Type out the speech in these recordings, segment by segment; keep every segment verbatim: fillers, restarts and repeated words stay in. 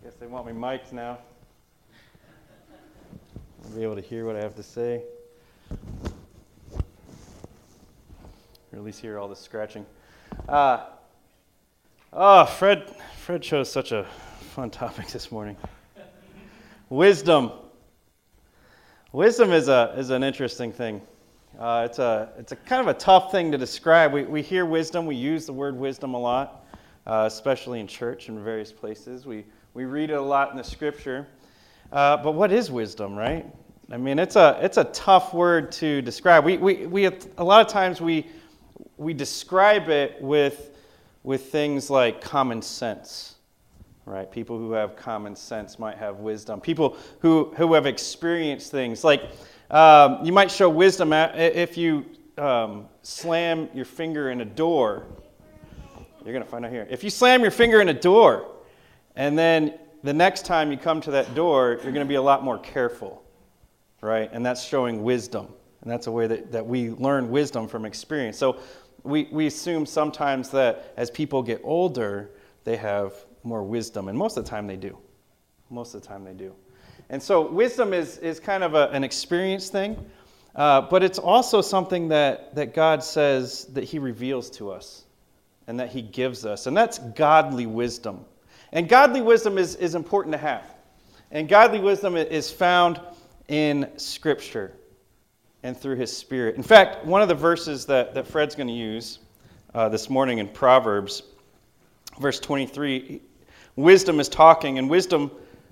Guess they want me mic'd now. I'll be able to hear what I have to say. Or at least hear all the scratching. Uh, oh, Fred, Fred chose such a fun topic this morning. Wisdom. Wisdom is a is an interesting thing. Uh, it's a it's a kind of a tough thing to describe. We we hear wisdom. We use the word wisdom a lot, uh, especially in church and various places. We we read it a lot in the Scripture. Uh, but what is wisdom, right? I mean, it's a it's a tough word to describe. We we we have, a lot of times we we describe it with with things like common sense, right? People who have common sense might have wisdom. People who who have experienced things like um, you might show wisdom at, if you um, slam your finger in a door. You're gonna find out here. If you slam your finger in a door, and then the next time you come to that door, you're going to be a lot more careful, right? And that's showing wisdom. And that's a way that, that we learn wisdom from experience. So we, we assume sometimes that as people get older, they have more wisdom. And most of the time they do. Most of the time they do. And so wisdom is, is kind of a, an experience thing. Uh, but it's also something that, that God says that he reveals to us and that he gives us. And that's godly wisdom. And godly wisdom is, is important to have. And godly wisdom is found in Scripture and through his Spirit. In fact, one of the verses that, that Fred's going to use uh, this morning in Proverbs, verse twenty-three, wisdom is talking, and wisdom,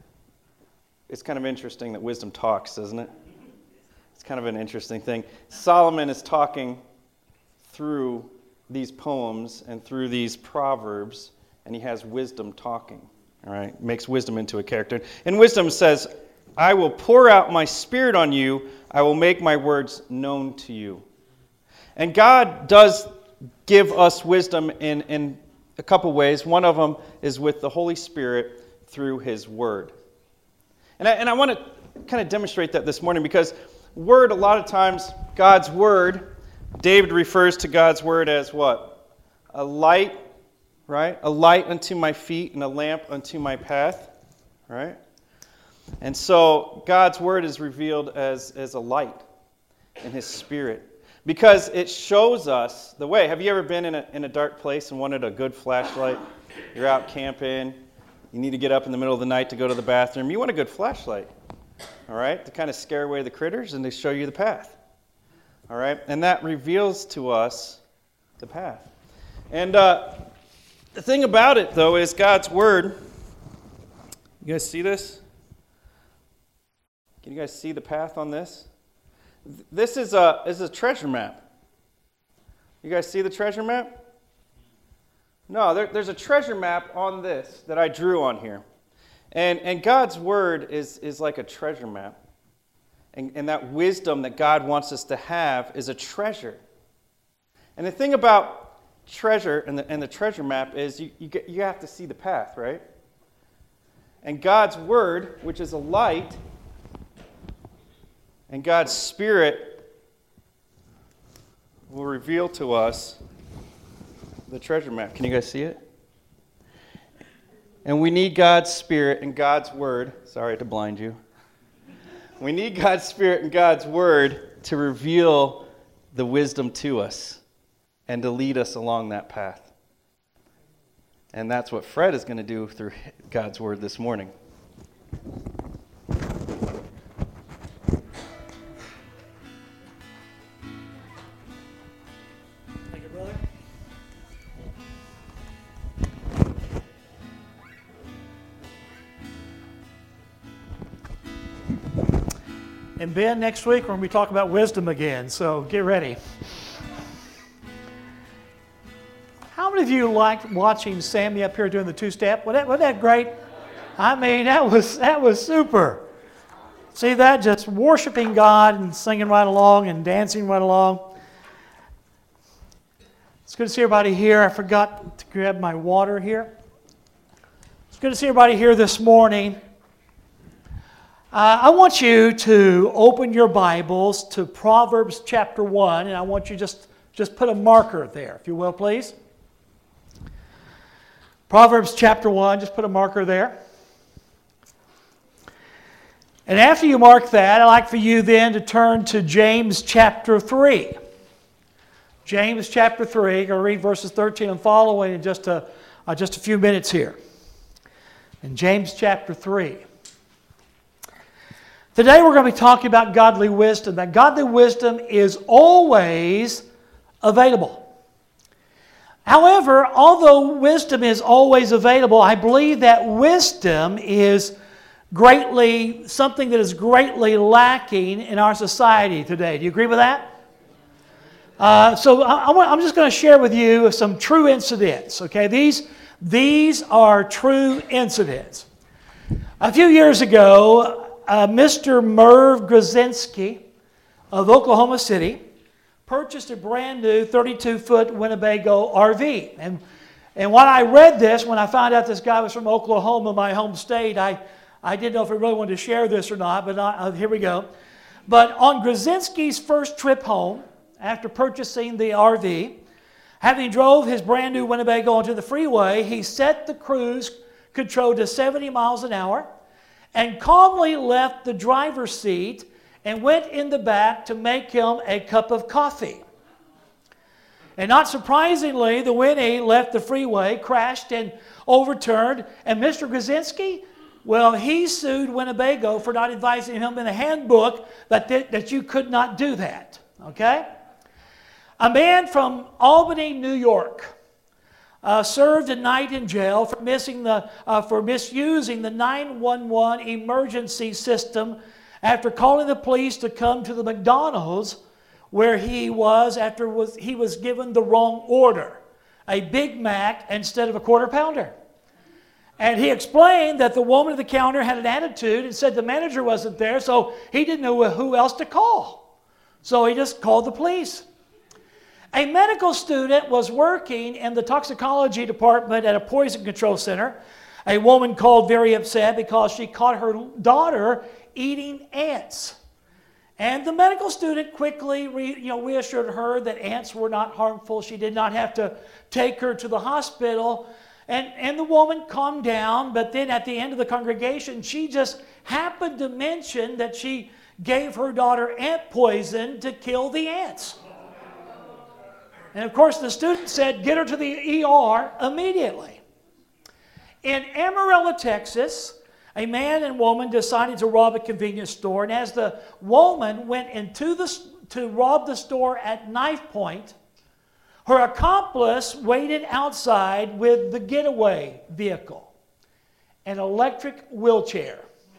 it's kind of interesting that wisdom talks, isn't it? It's kind of an interesting thing. Solomon is talking through these poems and through these proverbs, and he has wisdom talking, all right? Makes wisdom into a character. And wisdom says, I will pour out my spirit on you. I will make my words known to you. And God does give us wisdom in, in a couple ways. One of them is with the Holy Spirit through his word. And I, and I want to kind of demonstrate that this morning because word, a lot of times, God's word, David refers to God's word as what? A light, right? A light unto my feet and a lamp unto my path, right? And so God's word is revealed as, as a light in his spirit because it shows us the way. Have you ever been in a, in a dark place and wanted a good flashlight? You're out camping. You need to get up in the middle of the night to go to the bathroom. You want a good flashlight, all right, to kind of scare away the critters and to show you the path, all right? And that reveals to us the path. And uh, the thing about it, though, is God's word. You guys see this? Can you guys see the path on this? This is a, this is a treasure map. You guys see the treasure map? No, there, there's a treasure map on this that I drew on here. And, and God's word is, is like a treasure map. And, and that wisdom that God wants us to have is a treasure. And the thing about treasure and the, and the treasure map is you, you, get, you have to see the path, right? And God's word, which is a light, and God's Spirit will reveal to us the treasure map. Can you guys see it? And we need God's Spirit and God's word. Sorry to blind you. We need God's Spirit and God's word to reveal the wisdom to us and to lead us along that path. And that's what Fred is going to do through God's word this morning. Thank you, brother. And Ben, next week we're going to be talking about wisdom again, so get ready. How many of you liked watching Sammy up here doing the two-step? Wasn't that, wasn't that great? I mean, that was that was super. See that? Just worshiping God and singing right along and dancing right along. It's good to see everybody here. I forgot to grab my water here. It's good to see everybody here this morning. Uh, I want you to open your Bibles to Proverbs chapter one, and I want you just just put a marker there, if you will, please. Proverbs chapter one, just put a marker there. And after you mark that, I'd like for you then to turn to James chapter three. James chapter three. I'm going to read verses thirteen and following in just a, uh, just a few minutes here. In James chapter three. Today we're going to be talking about godly wisdom. That godly wisdom is always available. However, although wisdom is always available, I believe that wisdom is greatly, something that is greatly lacking in our society today. Do you agree with that? Uh, so I, I, I'm just going to share with you some true incidents. Okay, these these are true incidents. A few years ago, uh, Mister Merv Grzinski of Oklahoma City purchased a brand new thirty-two foot Winnebago R V. And and when I read this, when I found out this guy was from Oklahoma, my home state, I I didn't know if I really wanted to share this or not, but I, uh, here we go. But on Grzinski's first trip home, after purchasing the R V, having drove his brand new Winnebago onto the freeway, he set the cruise control to seventy miles an hour and calmly left the driver's seat and went in the back to make him a cup of coffee. And not surprisingly, the Winnie left the freeway, crashed and overturned, and Mister Grzinski, well, he sued Winnebago for not advising him in the handbook that, th- that you could not do that. Okay? A man from Albany, New York, uh, served a night in jail for missing the uh, for misusing the nine one one emergency system after calling the police to come to the McDonald's where he was after was he was given the wrong order, a Big Mac instead of a quarter pounder. And he explained that the woman at the counter had an attitude and said the manager wasn't there, so he didn't know who else to call. So he just called the police. A medical student was working in the toxicology department at a poison control center. A woman called very upset because she caught her daughter eating ants. And the medical student quickly re, you know, reassured her that ants were not harmful. She did not have to take her to the hospital. And, and the woman calmed down, but then at the end of the congregation, she just happened to mention that she gave her daughter ant poison to kill the ants. And of course, the student said, get her to the E R immediately. In Amarillo, Texas, a man and woman decided to rob a convenience store. And as the woman went into the, to rob the store at knife point, her accomplice waited outside with the getaway vehicle, an electric wheelchair.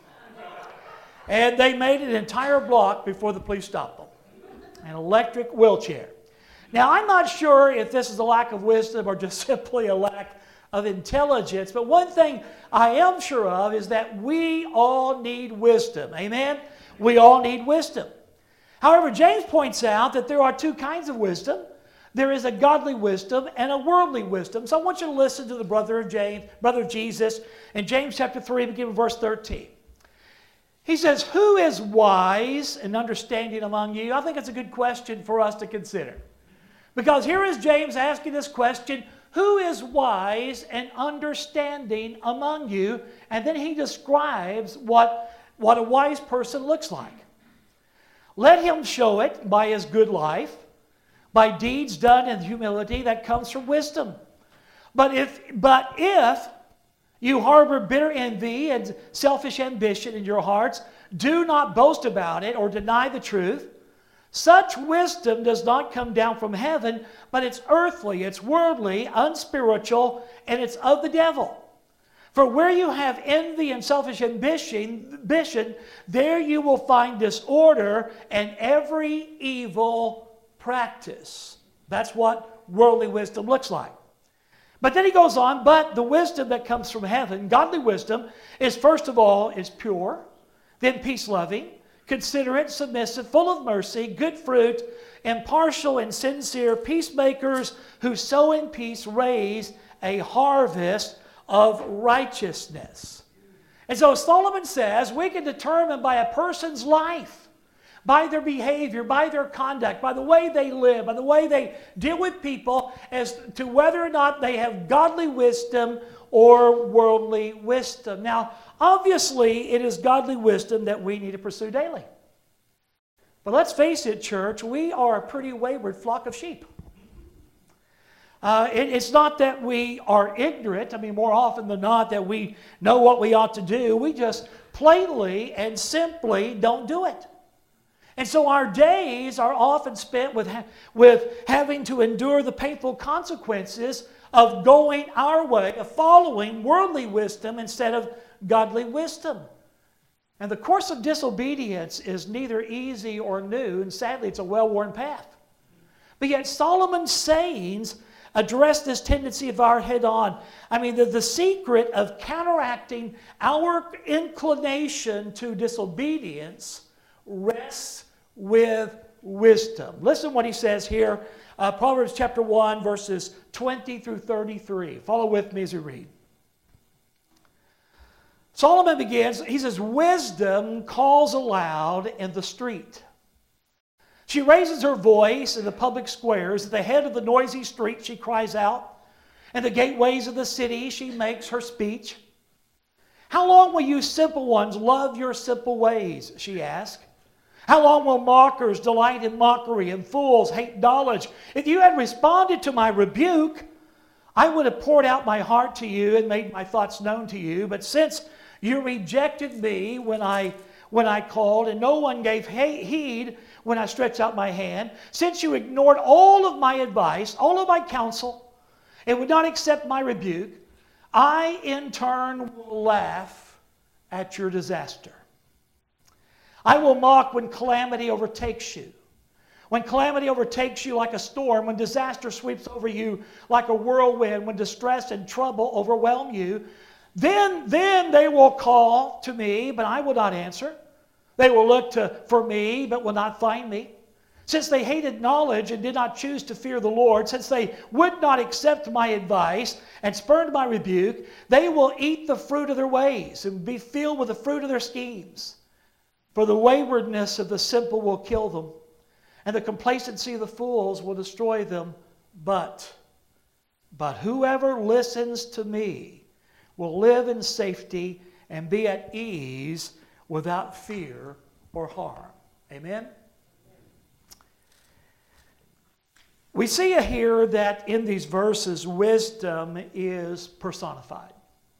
And they made an entire block before the police stopped them. An electric wheelchair. Now, I'm not sure if this is a lack of wisdom or just simply a lack of intelligence, but one thing I am sure of is that we all need wisdom. Amen? We all need wisdom. However, James points out that there are two kinds of wisdom. There is a godly wisdom and a worldly wisdom. So I want you to listen to the brother of James, brother of Jesus, in James chapter three, beginning with verse thirteen. He says, who is wise and understanding among you? I think it's a good question for us to consider. Because here is James asking this question, who is wise and understanding among you? And then he describes what, what a wise person looks like. Let him show it by his good life, by deeds done in humility that comes from wisdom. But if, but if you harbor bitter envy and selfish ambition in your hearts, do not boast about it or deny the truth. Such wisdom does not come down from heaven, but it's earthly, it's worldly, unspiritual, and it's of the devil. For where you have envy and selfish ambition, ambition, there you will find disorder and every evil practice. That's what worldly wisdom looks like. But then he goes on, but the wisdom that comes from heaven, godly wisdom, is first of all is pure, then peace-loving, considerate, submissive, full of mercy, good fruit, impartial and sincere, peacemakers who sow in peace raise a harvest of righteousness. And so Solomon says we can determine by a person's life, by their behavior, by their conduct, by the way they live, by the way they deal with people, as to whether or not they have godly wisdom or worldly wisdom. Now, obviously, it is godly wisdom that we need to pursue daily. But let's face it, church, we are a pretty wayward flock of sheep. Uh, it, it's not that we are ignorant. I mean, more often than not, that we know what we ought to do. We just plainly and simply don't do it. And so our days are often spent with, ha- with having to endure the painful consequences of going our way, of following worldly wisdom instead of godly wisdom. And the course of disobedience is neither easy or new, and sadly it's a well-worn path. But yet Solomon's sayings address this tendency of our head on. I mean, the, the secret of counteracting our inclination to disobedience rests with wisdom. Listen what he says here, uh, Proverbs chapter one, verses twenty through thirty-three. Follow with me as we read. Solomon begins, he says, wisdom calls aloud in the street. She raises her voice in the public squares. At the head of the noisy street she cries out. In the gateways of the city she makes her speech. How long will you simple ones love your simple ways, she asks. How long will mockers delight in mockery and fools hate knowledge? If you had responded to my rebuke, I would have poured out my heart to you and made my thoughts known to you. But since you rejected me when I, when I called, and no one gave heed when I stretched out my hand, since you ignored all of my advice, all of my counsel, and would not accept my rebuke, I in turn will laugh at your disaster. I will mock when calamity overtakes you. When calamity overtakes you like a storm, when disaster sweeps over you like a whirlwind, when distress and trouble overwhelm you, then, then they will call to me, but I will not answer. They will look to, for me, but will not find me. Since they hated knowledge and did not choose to fear the Lord, since they would not accept my advice and spurned my rebuke, they will eat the fruit of their ways and be filled with the fruit of their schemes. For the waywardness of the simple will kill them, and the complacency of the fools will destroy them. But, but whoever listens to me will live in safety and be at ease without fear or harm. Amen? We see here that in these verses, wisdom is personified.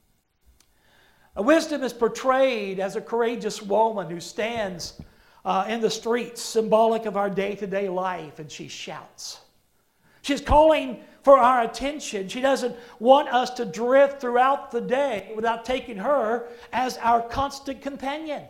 Wisdom is portrayed as a courageous woman who stands uh, in the streets, symbolic of our day-to-day life, and she shouts. She's calling for our attention. She doesn't want us to drift throughout the day without taking her as our constant companion.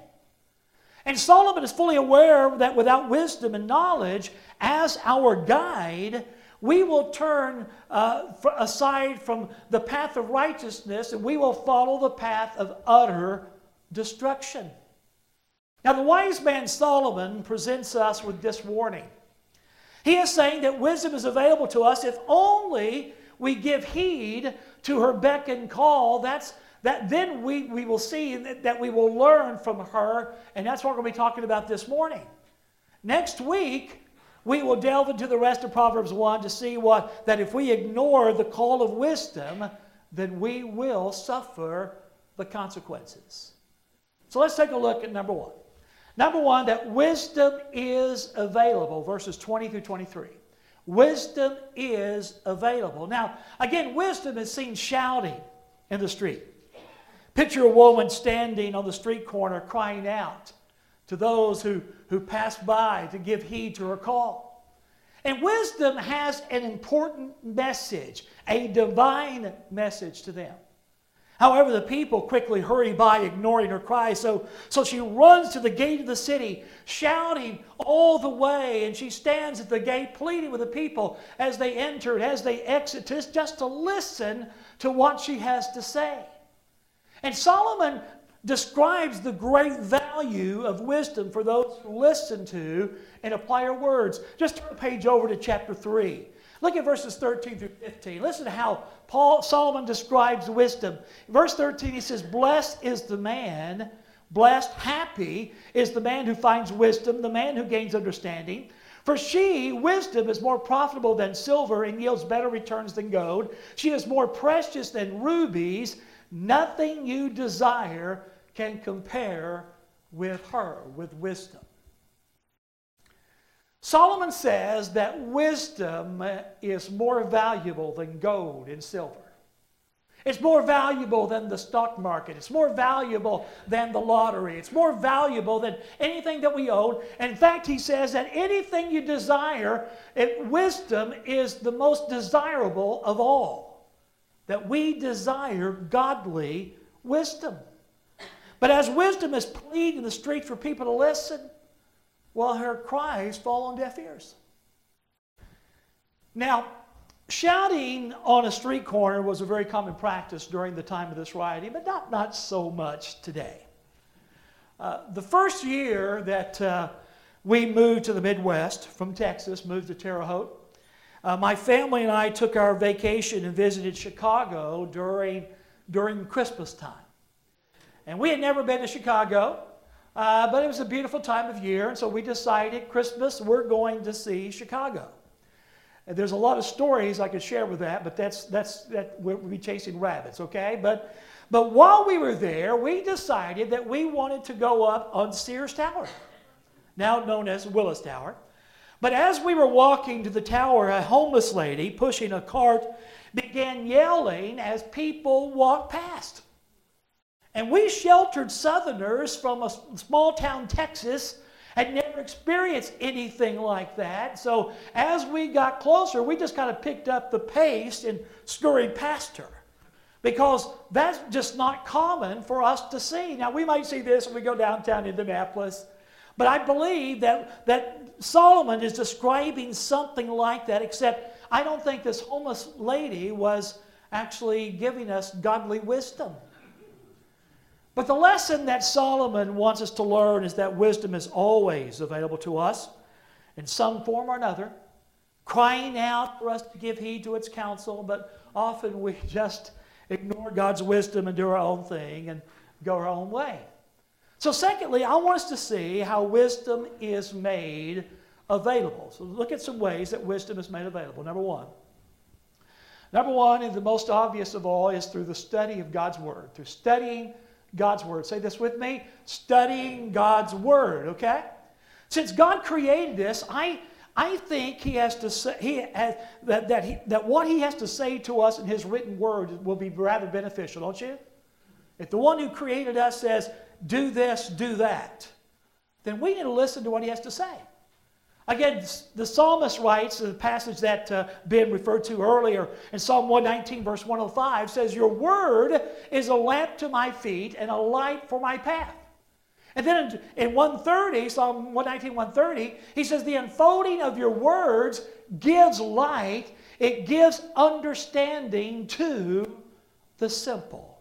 And Solomon is fully aware that without wisdom and knowledge as our guide, we will turn uh, aside from the path of righteousness and we will follow the path of utter destruction. Now, the wise man Solomon presents us with this warning. He is saying that wisdom is available to us if only we give heed to her beck and call. That's, that then we, we will see that, that we will learn from her, and that's what we're going to be talking about this morning. Next week, we will delve into the rest of Proverbs one to see what that if we ignore the call of wisdom, then we will suffer the consequences. So let's take a look at number one. Number one, that wisdom is available, verses twenty through twenty-three. Wisdom is available. Now, again, wisdom is seen shouting in the street. Picture a woman standing on the street corner crying out to those who, who pass by to give heed to her call. And wisdom has an important message, a divine message to them. However, the people quickly hurry by, ignoring her cry. So, so she runs to the gate of the city, shouting all the way. And she stands at the gate, pleading with the people as they enter, as they exit, just, just to listen to what she has to say. And Solomon describes the great value of wisdom for those who listen to and apply her words. Just turn the page over to chapter three. Look at verses thirteen through fifteen. Listen to how Paul Solomon describes wisdom. Verse thirteen, he says, "Blessed is the man, blessed, happy is the man who finds wisdom, the man who gains understanding. For she, wisdom, is more profitable than silver and yields better returns than gold. She is more precious than rubies. Nothing you desire can compare with her, with wisdom. Solomon says that wisdom is more valuable than gold and silver. It's more valuable than the stock market. It's more valuable than the lottery. It's more valuable than anything that we own. And in fact, he says that anything you desire, it, wisdom is the most desirable of all. That we desire godly wisdom. But as wisdom is pleading in the streets for people to listen, well, her cries fall on deaf ears. Now, shouting on a street corner was a very common practice during the time of this rioting, but not, not so much today. Uh, the first year that uh, we moved to the Midwest from Texas, moved to Terre Haute, uh, my family and I took our vacation and visited Chicago during, during Christmas time. And we had never been to Chicago, uh, but it was a beautiful time of year, and so we decided Christmas we're going to see Chicago. And there's a lot of stories I could share with that, but that's that's that we'll be chasing rabbits, okay? But but while we were there, we decided that we wanted to go up on Sears Tower, now known as Willis Tower. But as we were walking to the tower, a homeless lady pushing a cart began yelling as people walked past. And we sheltered Southerners from a small town, Texas, had never experienced anything like that. So as we got closer, we just kind of picked up the pace and scurried past her. Because that's just not common for us to see. Now, we might see this when we go downtown Indianapolis, but I believe that, that Solomon is describing something like that, except I don't think this homeless lady was actually giving us godly wisdom. But the lesson that Solomon wants us to learn is that wisdom is always available to us in some form or another, crying out for us to give heed to its counsel, but often we just ignore God's wisdom and do our own thing and go our own way. So secondly, I want us to see how wisdom is made available. So look at some ways that wisdom is made available. Number one. Number one, and the most obvious of all, is through the study of God's Word, through studying God's Word. Say this with me. Studying God's Word, okay? Since God created this, I, I think He has to say, he has, that, that, he, that what He has to say to us in His written Word will be rather beneficial, don't you? If the one who created us says, do this, do that, then we need to listen to what He has to say. Again, the psalmist writes, the passage that uh, Ben referred to earlier in Psalm one nineteen, verse one oh five, says, your word is a lamp to my feet and a light for my path. And then in, in one thirty, Psalm one nineteen, one thirty, he says, the unfolding of your words gives light, it gives understanding to the simple.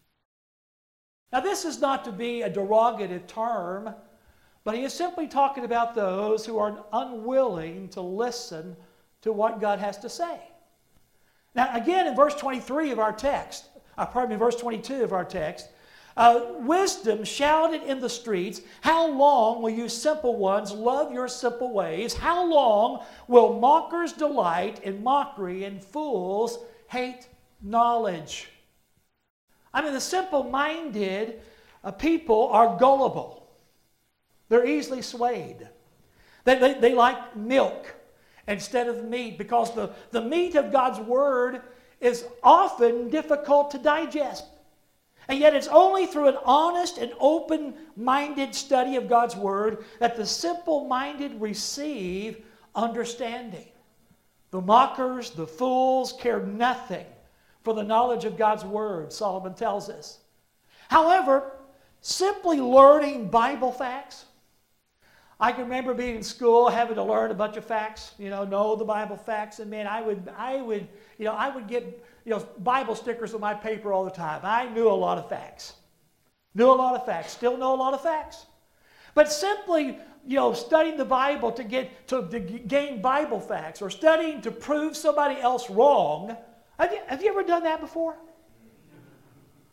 Now, this is not to be a derogative term, but he is simply talking about those who are unwilling to listen to what God has to say. Now, again, in verse twenty-three of our text, uh, pardon me, verse twenty-two of our text, uh, wisdom shouted in the streets, how long will you simple ones love your simple ways? How long will mockers delight in mockery and fools hate knowledge? I mean, the simple-minded uh, people are gullible. They're easily swayed. They, they, they like milk instead of meat because the, the meat of God's Word is often difficult to digest. And yet it's only through an honest and open-minded study of God's Word that the simple-minded receive understanding. The mockers, the fools care nothing for the knowledge of God's Word, Solomon tells us. However, simply learning Bible facts, I can remember being in school, having to learn a bunch of facts, you know, know the Bible facts, and man, I would, I would, you know, I would get, you know, Bible stickers on my paper all the time. I knew a lot of facts, knew a lot of facts, still know a lot of facts. But simply, you know, studying the Bible to get to, to gain Bible facts, or studying to prove somebody else wrong. Have you, have you ever done that before?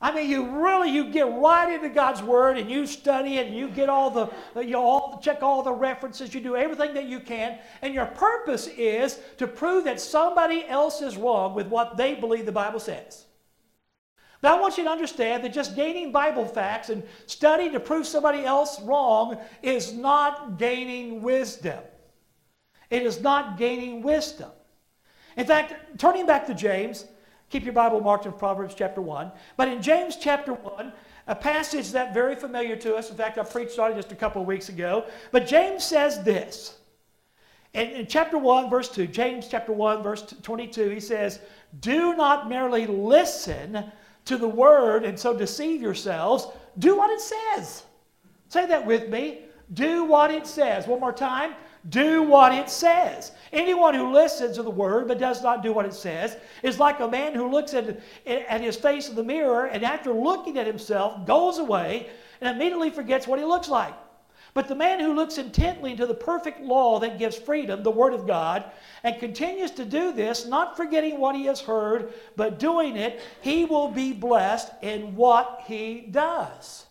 I mean, you really, you get right into God's Word and you study it and you get all the, you know, all, check all the references, you do everything that you can, and your purpose is to prove that somebody else is wrong with what they believe the Bible says. But I want you to understand that just gaining Bible facts and studying to prove somebody else wrong is not gaining wisdom. It is not gaining wisdom. In fact, turning back to James, keep your Bible marked in Proverbs chapter one. But in James chapter one, a passage that's very familiar to us. In fact, I preached on it just a couple of weeks ago. But James says this. In, in chapter one, verse two, James chapter one, verse twenty-two, he says, "Do not merely listen to the word and so deceive yourselves. Do what it says." Say that with me. Do what it says. One more time. Do what it says. Anyone who listens to the word but does not do what it says is like a man who looks at, at his face in the mirror and after looking at himself goes away and immediately forgets what he looks like. But the man who looks intently into the perfect law that gives freedom, the Word of God, and continues to do this, not forgetting what he has heard, but doing it, he will be blessed in what he does.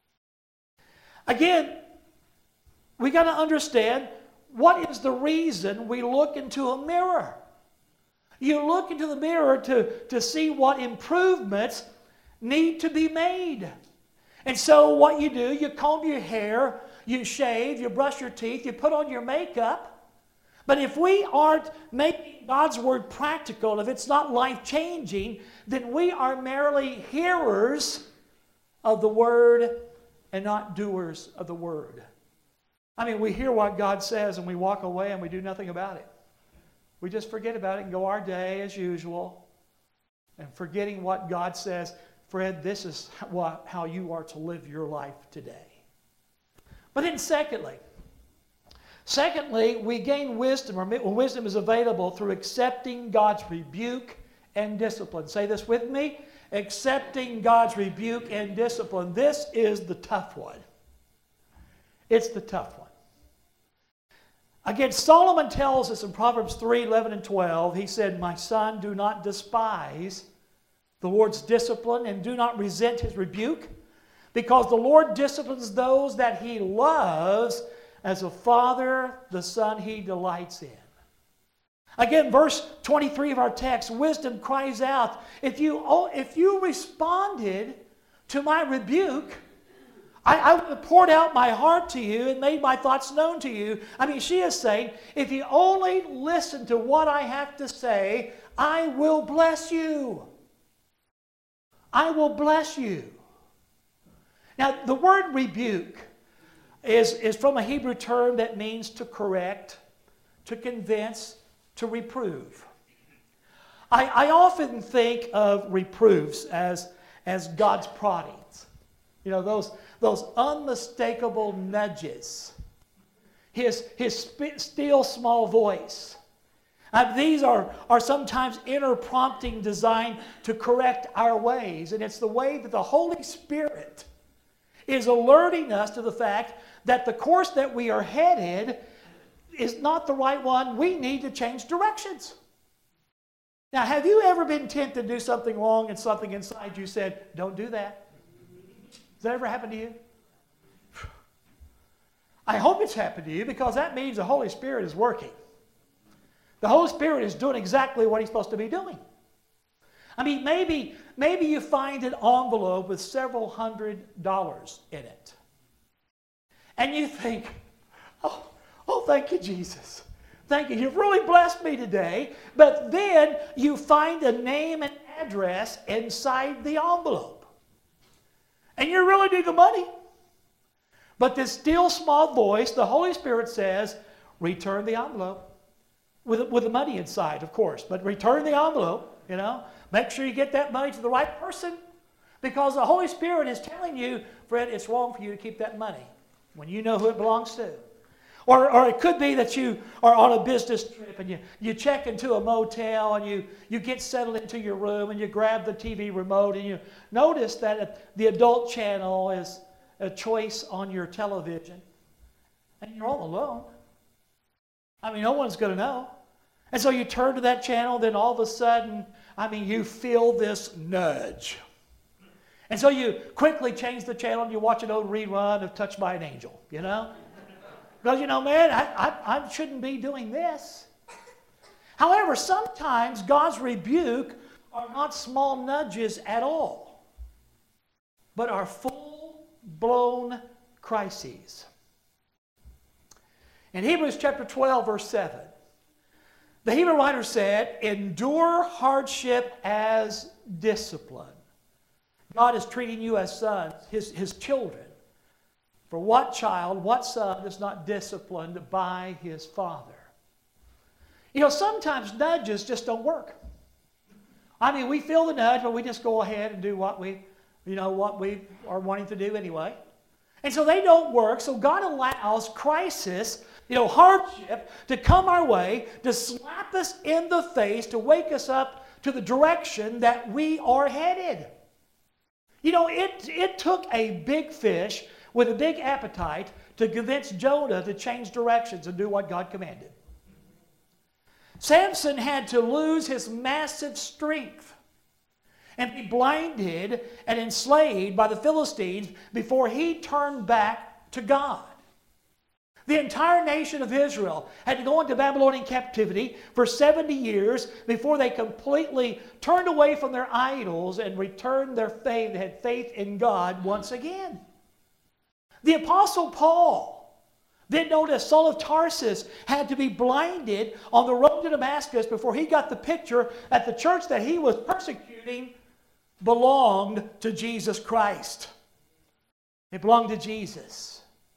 Again, we got to understand, what is the reason we look into a mirror? You look into the mirror to, to see what improvements need to be made. And so what you do, you comb your hair, you shave, you brush your teeth, you put on your makeup. But if we aren't making God's Word practical, if it's not life-changing, then we are merely hearers of the Word and not doers of the Word. I mean, we hear what God says and we walk away and we do nothing about it. We just forget about it and go our day as usual. And forgetting what God says, Fred, this is what, how you are to live your life today. But then secondly, secondly, we gain wisdom, or wisdom is available through accepting God's rebuke and discipline. Say this with me. Accepting God's rebuke and discipline. This is the tough one. It's the tough one. Again, Solomon tells us in Proverbs three, eleven, and twelve, he said, "My son, do not despise the Lord's discipline and do not resent his rebuke, because the Lord disciplines those that he loves, as a father the son he delights in." Again, verse twenty-three of our text, wisdom cries out, if you, if you responded to my rebuke, I, I would have poured out my heart to you and made my thoughts known to you. I mean, she is saying, if you only listen to what I have to say, I will bless you. I will bless you. Now, the word rebuke is, is from a Hebrew term that means to correct, to convince, to reprove. I, I often think of reproofs as, as God's proddings. You know, those, those unmistakable nudges. His, his still small voice. Uh, these are, are sometimes inner prompting designed to correct our ways. And it's the way that the Holy Spirit is alerting us to the fact that the course that we are headed is not the right one. We need to change directions. Now, have you ever been tempted to do something wrong and something inside you said, don't do that? Has that ever happened to you? I hope it's happened to you, because that means the Holy Spirit is working. The Holy Spirit is doing exactly what He's supposed to be doing. I mean, maybe, maybe you find an envelope with several hundred dollars in it. And you think, oh, oh, thank you, Jesus. Thank you. You've really blessed me today. But then you find a name and address inside the envelope. And you really need the money. But this still small voice, the Holy Spirit says, return the envelope. With, with the money inside, of course. But return the envelope, you know. Make sure you get that money to the right person. Because the Holy Spirit is telling you, Fred, it's wrong for you to keep that money when you know who it belongs to. Or, or it could be that you are on a business trip and you, you check into a motel and you, you get settled into your room and you grab the T V remote and you notice that the adult channel is a choice on your television. And you're all alone. I mean, no one's going to know. And so you turn to that channel, then all of a sudden, I mean, you feel this nudge. And so you quickly change the channel and you watch an old rerun of Touched by an Angel, you know? Because, you know, man, I, I, I shouldn't be doing this. However, sometimes God's rebuke are not small nudges at all, but are full-blown crises. In Hebrews chapter twelve, verse seven, the Hebrew writer said, endure hardship as discipline. God is treating you as sons, his, his children. For what child, what son is not disciplined by his father? You know, sometimes nudges just don't work. I mean, we feel the nudge, but we just go ahead and do what we, you know, what we are wanting to do anyway. And so they don't work. So God allows crisis, you know, hardship to come our way, to slap us in the face, to wake us up to the direction that we are headed. You know, it, it took a big fish with a big appetite to convince Jonah to change directions and do what God commanded. Samson had to lose his massive strength and be blinded and enslaved by the Philistines before he turned back to God. The entire nation of Israel had to go into Babylonian captivity for seventy years before they completely turned away from their idols and returned their faith, had faith in God once again. The Apostle Paul, then known as Saul of Tarsus, had to be blinded on the road to Damascus before he got the picture that the church that he was persecuting belonged to Jesus Christ. It belonged to Jesus.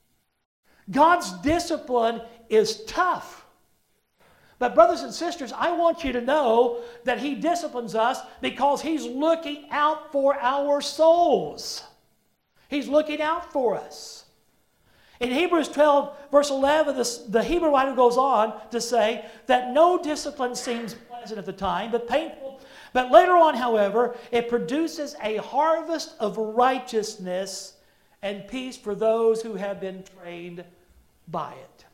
God's discipline is tough. But brothers and sisters, I want you to know that he disciplines us because he's looking out for our souls. He's looking out for us. In Hebrews twelve, verse eleven, the, the Hebrew writer goes on to say that no discipline seems pleasant at the time, but painful. But later on, however, it produces a harvest of righteousness and peace for those who have been trained by it.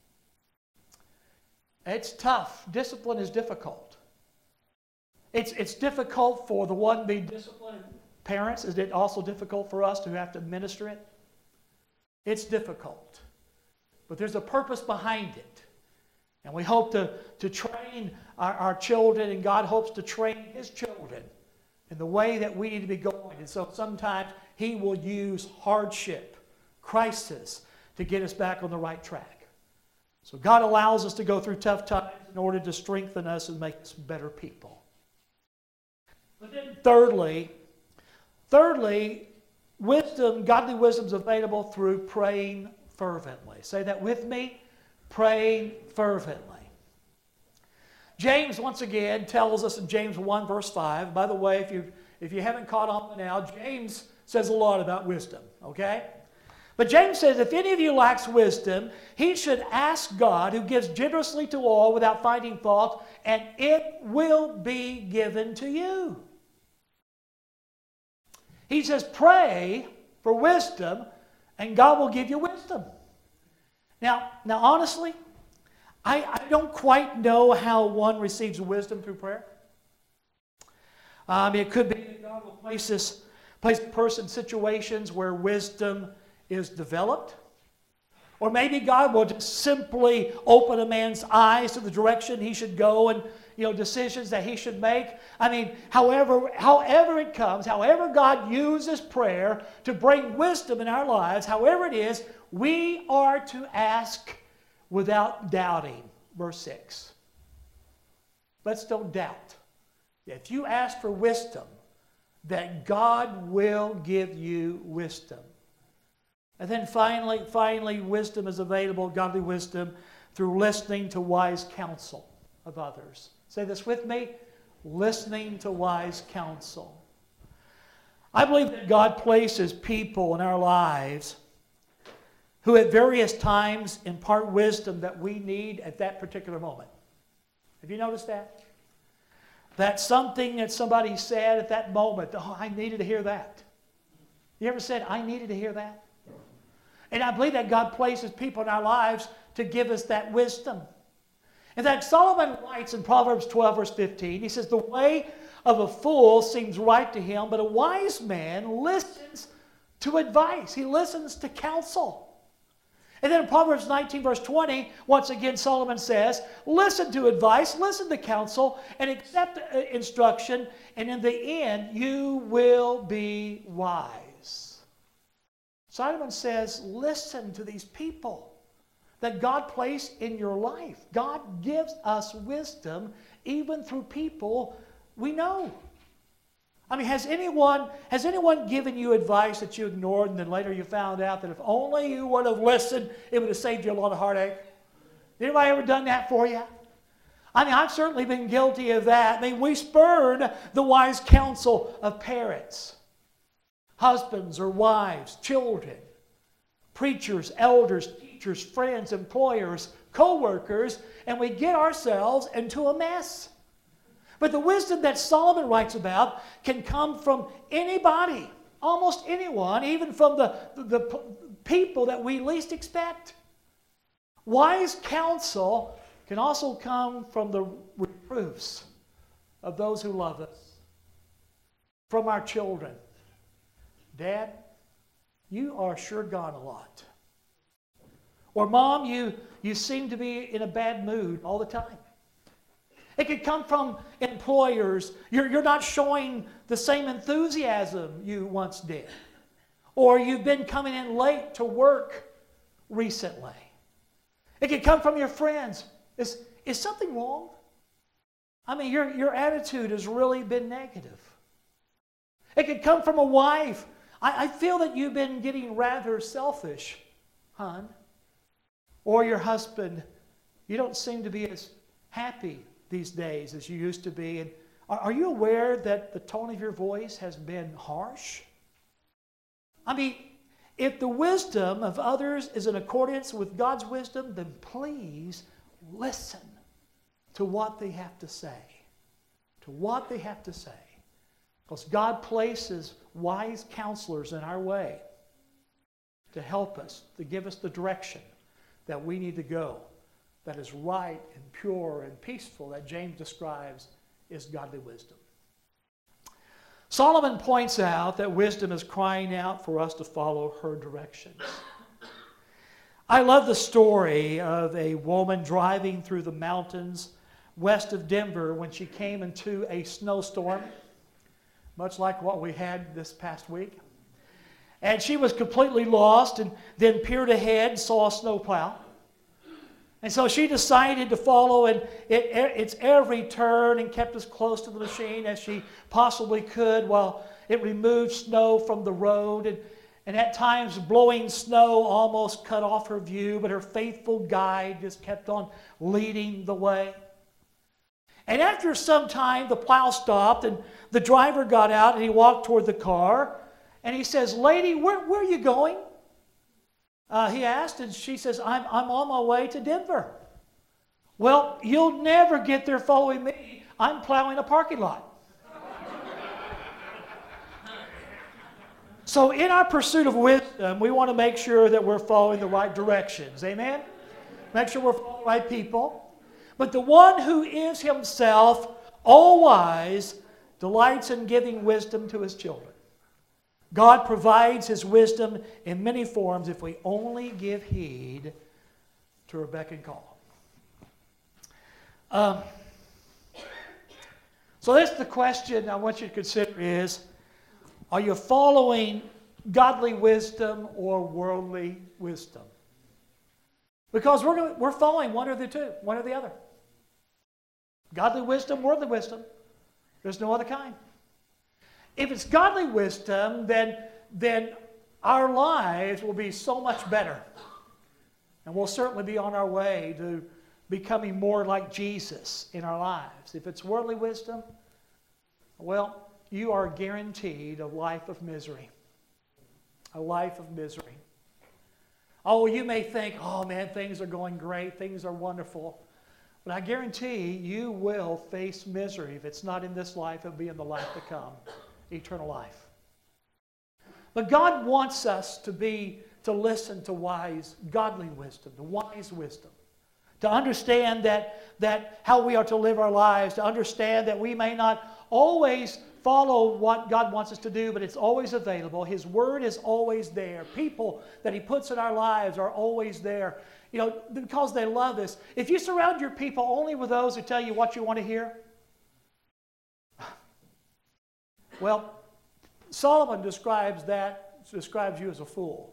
It's tough. Discipline is difficult. It's, it's difficult for the one being disciplined. Parents, is it also difficult for us to have to administer it? It's difficult. But there's a purpose behind it. And we hope to, to train our, our children, and God hopes to train his children in the way that we need to be going. And so sometimes he will use hardship, crisis, to get us back on the right track. So God allows us to go through tough times in order to strengthen us and make us better people. But then thirdly, thirdly, wisdom, godly wisdom is available through praying fervently. Say that with me, praying fervently. James, once again, tells us in James one, verse five. By the way, if you, if you haven't caught on by now, James says a lot about wisdom, okay? But James says, if any of you lacks wisdom, he should ask God, who gives generously to all without finding fault, and it will be given to you. He says, pray for wisdom, and God will give you wisdom. Now, now honestly, I, I don't quite know how one receives wisdom through prayer. Um, it could be that God will place this, place a person in situations where wisdom is developed. Or maybe God will just simply open a man's eyes to the direction he should go and, you know, decisions that he should make. I mean, however, however it comes, however God uses prayer to bring wisdom in our lives, however it is, we are to ask without doubting. Verse six. Let's don't doubt. If you ask for wisdom, that God will give you wisdom. And then finally, finally, wisdom is available, godly wisdom, through listening to wise counsel of others. Say this with me, listening to wise counsel. I believe that God places people in our lives who at various times impart wisdom that we need at that particular moment. Have you noticed that? That something that somebody said at that moment, oh, I needed to hear that. You ever said, I needed to hear that? And I believe that God places people in our lives to give us that wisdom. In fact, Solomon writes in Proverbs twelve, verse fifteen, he says, the way of a fool seems right to him, but a wise man listens to advice. He listens to counsel. And then in Proverbs nineteen, verse twenty, once again Solomon says, listen to advice, listen to counsel, and accept instruction, and in the end you will be wise. Solomon says, listen to these people that God placed in your life. God gives us wisdom even through people we know. I mean, has anyone, has anyone given you advice that you ignored and then later you found out that if only you would have listened, it would have saved you a lot of heartache? Anybody ever done that for you? I mean, I've certainly been guilty of that. I mean, we spurn the wise counsel of parents, husbands or wives, children, preachers, elders, teachers, friends, employers, co-workers, and we get ourselves into a mess. But the wisdom that Solomon writes about can come from anybody, almost anyone, even from the, the, the people that we least expect. Wise counsel can also come from the reproofs of those who love us, from our children. Dad, you are sure gone a lot. Or Mom, you, you seem to be in a bad mood all the time. It could come from employers. You're, you're not showing the same enthusiasm you once did. Or you've been coming in late to work recently. It could come from your friends. Is, is something wrong? I mean, your, your attitude has really been negative. It could come from a wife. I, I feel that you've been getting rather selfish, hon. Or your husband. You don't seem to be as happy these days as you used to be. And are, are you aware that the tone of your voice has been harsh? I mean, if the wisdom of others is in accordance with God's wisdom, then please listen to what they have to say. To what they have to say. Because God places wise counselors in our way to help us, to give us the direction that we need to go, that is right and pure and peaceful, that James describes is godly wisdom. Solomon points out that wisdom is crying out for us to follow her directions. I love the story of a woman driving through the mountains west of Denver when she came into a snowstorm, much like what we had this past week. And she was completely lost and then peered ahead and saw a snowplow. And so she decided to follow it, it, its every turn and kept as close to the machine as she possibly could while it removed snow from the road. And, and at times blowing snow almost cut off her view, but her faithful guide just kept on leading the way. And after some time, the plow stopped and the driver got out and he walked toward the car. And he says, "Lady, where, where are you going?" Uh, he asked, and she says, I'm, I'm on my way to Denver. "Well, you'll never get there following me. I'm plowing a parking lot." So in our pursuit of wisdom, we want to make sure that we're following the right directions. Amen? Make sure we're following the right people. But the one who is himself all-wise delights in giving wisdom to his children. God provides his wisdom in many forms if we only give heed to her beck and call. Um, so that's the question I want you to consider is, are you following godly wisdom or worldly wisdom? Because we're, gonna, we're following one or the two, one or the other. Godly wisdom, worldly wisdom. There's no other kind. If it's godly wisdom, then, then our lives will be so much better. And we'll certainly be on our way to becoming more like Jesus in our lives. If it's worldly wisdom, well, you are guaranteed a life of misery. A life of misery. Oh, you may think, oh man, things are going great, things are wonderful. But I guarantee you will face misery. If it's not in this life, it'll be in the life to come. Eternal life. But God wants us to be, to listen to wise, godly wisdom, to wise wisdom, to understand that, that how we are to live our lives, to understand that we may not always follow what God wants us to do, but it's always available. His Word is always there. People that He puts in our lives are always there, you know, because they love us. If you surround your people only with those who tell you what you want to hear, well, Solomon describes that, describes you as a fool.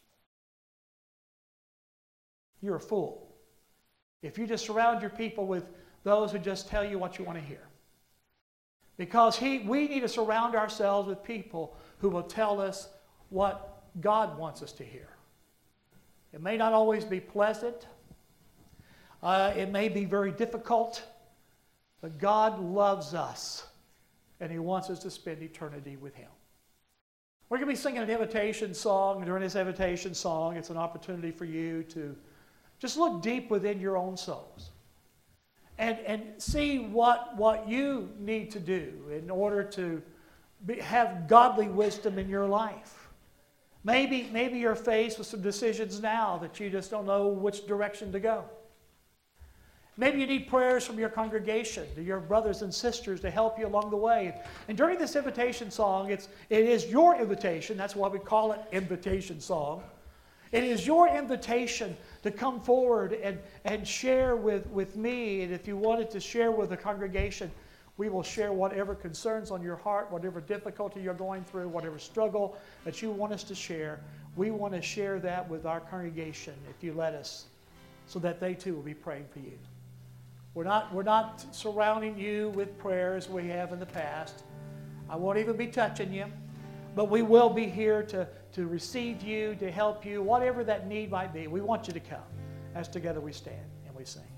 You're a fool if you just surround your people with those who just tell you what you want to hear. Because he, we need to surround ourselves with people who will tell us what God wants us to hear. It may not always be pleasant. Uh, it may be very difficult. But God loves us. And He wants us to spend eternity with Him. We're going to be singing an invitation song. During this invitation song, it's an opportunity for you to just look deep within your own souls. And, and see what, what you need to do in order to be, have godly wisdom in your life. Maybe, maybe you're faced with some decisions now that you just don't know which direction to go. Maybe you need prayers from your congregation, to your brothers and sisters to help you along the way. And during this invitation song, it's, it is your invitation. That's why we call it invitation song. It is your invitation to come forward and, and share with, with me. And if you wanted to share with the congregation, we will share whatever concerns on your heart, whatever difficulty you're going through, whatever struggle that you want us to share. We want to share that with our congregation, if you let us, so that they too will be praying for you. We're not, we're not surrounding you with prayers we have in the past. I won't even be touching you. But we will be here to, to receive you, to help you, whatever that need might be. We want you to come as together we stand and we sing.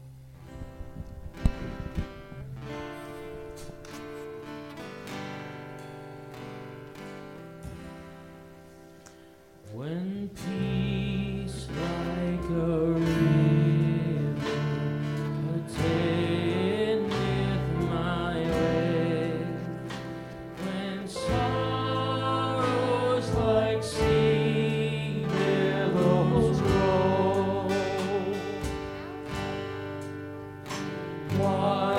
When peace like a river attendeth my way, when sorrows like sea billows roll, why